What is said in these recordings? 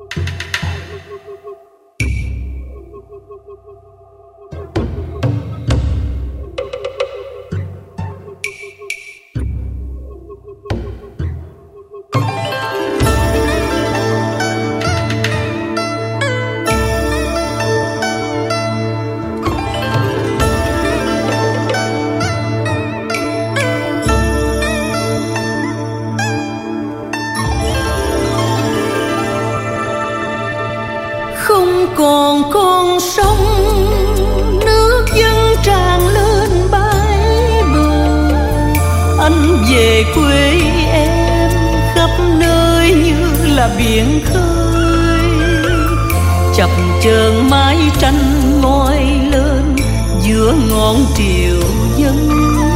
Còn con sông nước dâng tràn lên bãi bờ, anh về quê em khắp nơi như là biển khơi. Chập chờn mái tranh ngoi lên giữa ngọn triều dân,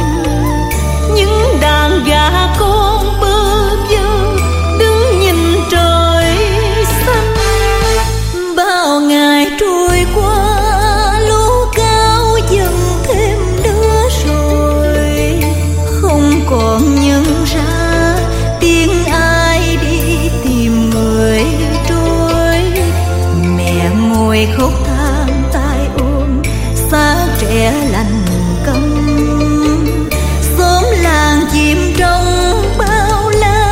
những đàn gà con bơ vơ đứng nhìn trời xanh. Bao ngày trôi qua lúa cao dần thêm nữa rồi, không còn nhận ra tiếng ai đi tìm người trôi. Mẹ ngồi khóc than tay ôm xác trẻ lạnh câm, xóm làng chìm trong bao la.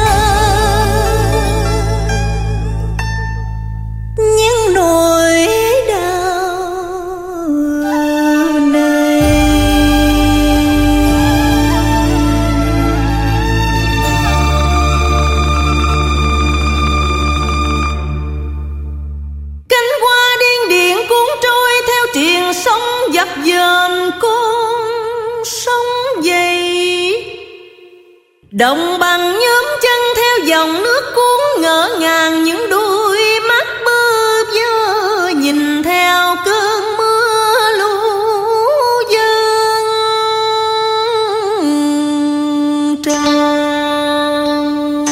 Những nỗi đau này cánh hoa điên điện cuốn trôi theo triền sông dập dềnh con sông dậy. Đồng bằng nhóm chân theo dòng nước cuốn ngỡ ngàng, những đôi mắt bơ vơ nhìn theo cơn mưa lũ dâng tràn.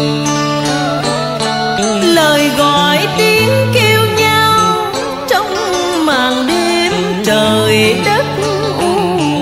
Lời gọi tiếng kêu nhau trong màn đêm trời đất u.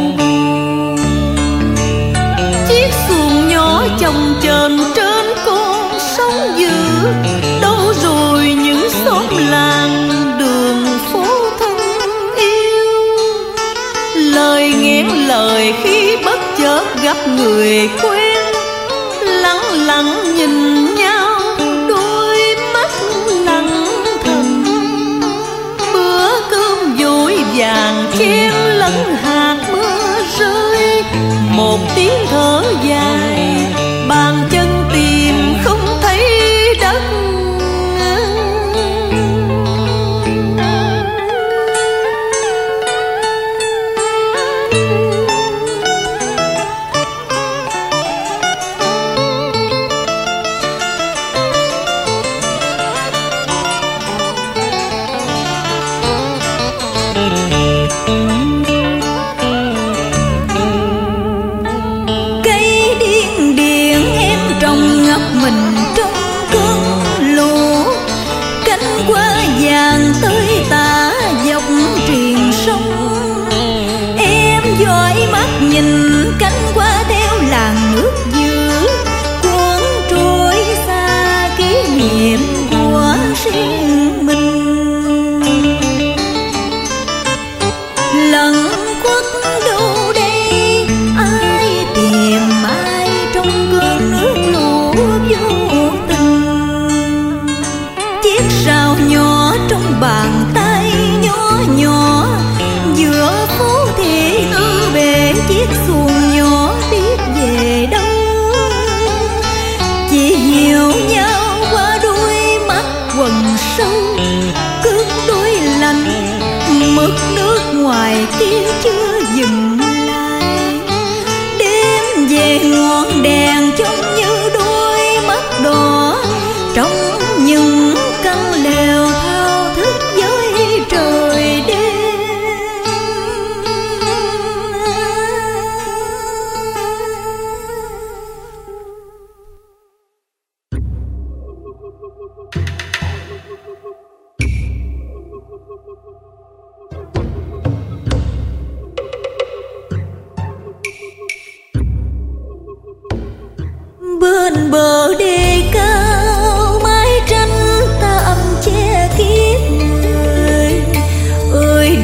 Chiếc xuồng nhỏ chồng chờn trên con sông dữ, đâu rồi những xóm làng đường phố thân yêu. Lời nghẹn lời khi bất chợt gặp người quen, lặng lặng nhìn nhau đôi mắt lặng thầm. Bữa cơm vội vàng chen lẫn hạt mưa rơi, một tiếng thở dài bàn chân tìm không thấy đất. Cây điên điển em trồng ngập mình trong cơn lũ, cánh hoa vàng tơi tả dọc triền sông. Em dõi mắt nhìn cánh hoa theo làn nước dữ, cuốn trôi xa kỷ niệm của riêng mình. Lẩn khuất đâu đây, ai tìm ai trong cơn nước lũ vô tình. Chiếc sào nhỏ trong bàn tay nhỏ nhỏ, giữa phố thị tư bể chiếc xuồng nhỏ biết về đâu. Chỉ hiểu nhau qua đôi mắt quầng sâu, cướp đôi lạnh mực nước ngoài kia chưa dừng lại. Đêm về ngọn đèn trông như đôi mắt đỏ, trong những căn lều thao thức với trời đêm. Bên bờ đê cao mái tranh ta âm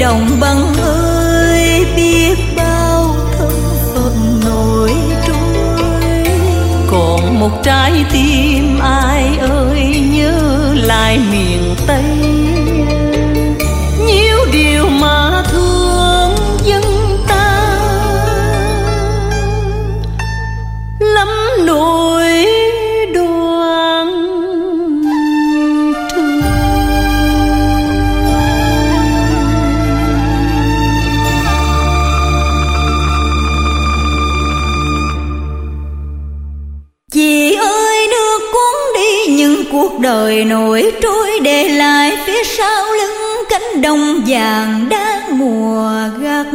đồng bằng ơi, biết bao thân phận nổi trôi. Còn một trái tim ai ơi nhớ lại miền Tây, nhiều điều mà thương dân ta lắm nỗi đoan thương. Chị ơi nước cuốn đi những cuộc đời nổi trôi, để lại phía sau lưng cánh đồng vàng đang mùa gặt.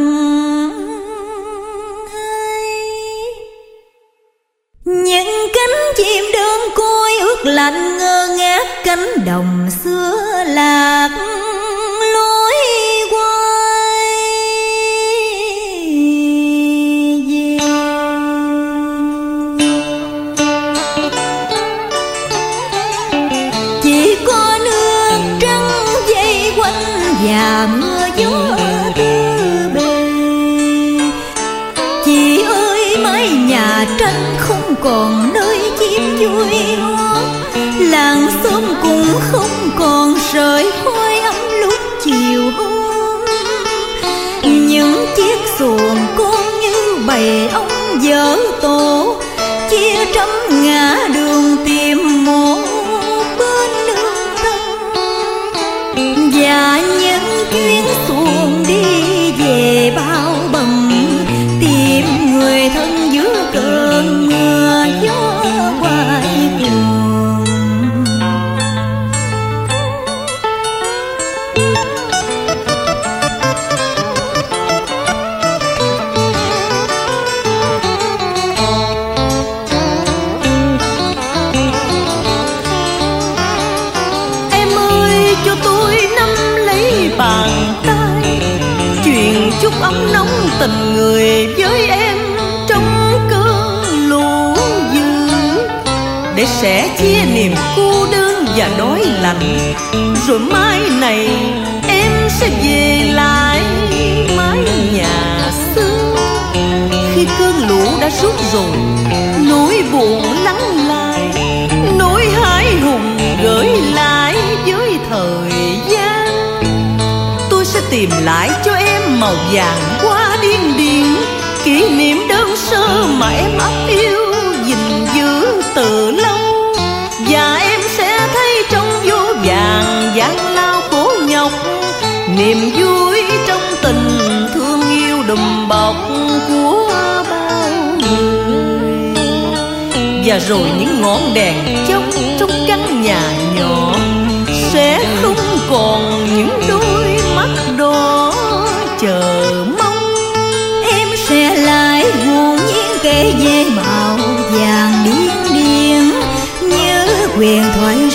Những cánh chim đơn côi ướt lạnh ngơ ngác, cánh đồng xưa lạc lối quay về. Chỉ có nước trắng dây quanh và mưa gió tư bề. Chị ơi mái nhà tranh không còn nơi chim vui hót, làng xóm cũng không còn sợi khói ấm lúc chiều hôm. Những chiếc xuồng con như bầy ong dở tổ, chia trăm ngã đường tìm một bên nương thân. Và những chuyến xuồng đi về bao bầm, tìm người thân giữa cơn mưa gió quay cuồng. Em ơi cho tôi nắm lấy bàn tay, chuyện chúc ấm nóng tình người với em trong cơn lũ dữ, để sẻ chia niềm cô đơn và đói lạnh. Rồi mai này em sẽ về lại mái nhà xưa. Khi cơn lũ đã rút rồi, nỗi buồn lắng lại, nỗi hãi hùng gửi lại với thời gian. Tôi sẽ tìm lại cho em màu vàng hoa điên điển, kỷ niệm đơn sơ mà em ấp yêu gìn giữ từ lâu. Và em sẽ thấy trong vô vàng gian lao khổ nhọc, niềm vui trong tình thương yêu đùm bọc của bao người. Và rồi những ngọn đèn chớp trong căn nhà nhỏ sẽ không còn những đôi mắt đỏ chờ mong. Em sẽ lại hồn nhiên kể về màu vàng điên điển, như huyền thoại